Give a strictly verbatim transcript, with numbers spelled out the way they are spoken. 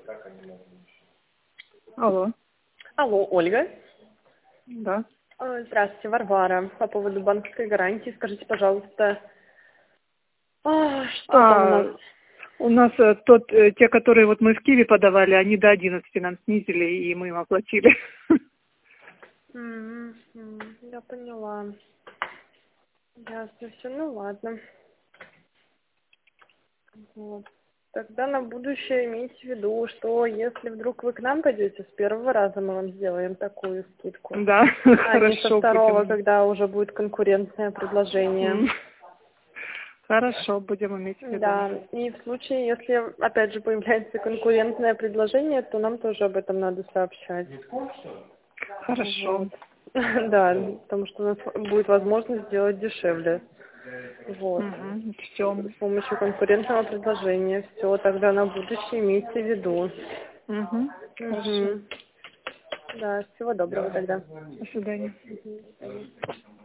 Алло. Алло, Ольга. Да. Э, Здравствуйте, Варвара. По поводу банковской гарантии, скажите, пожалуйста, а, что там у нас? А, у нас э, тот, э, те, которые вот мы в Киеве подавали, они до одиннадцати нам снизили, и мы им оплатили. М, м, Я поняла. Ясно все, ну ладно. Вот. Тогда на будущее имейте в виду, что если вдруг вы к нам пойдете, с первого раза мы вам сделаем такую скидку, Да, а не со хорошо второго, будем. когда уже будет конкурентное предложение. М, Хорошо, будем иметь в виду. Да, и в случае, если опять же появляется конкурентное предложение, то нам тоже об этом надо сообщать. Хорошо. Вот. Да, потому что у нас будет возможность сделать дешевле. Вот. Все. С помощью конкурентного предложения. Все, тогда на будущее имейте в виду. Хорошо. Угу. Да, всего доброго тогда. До свидания. Мгм.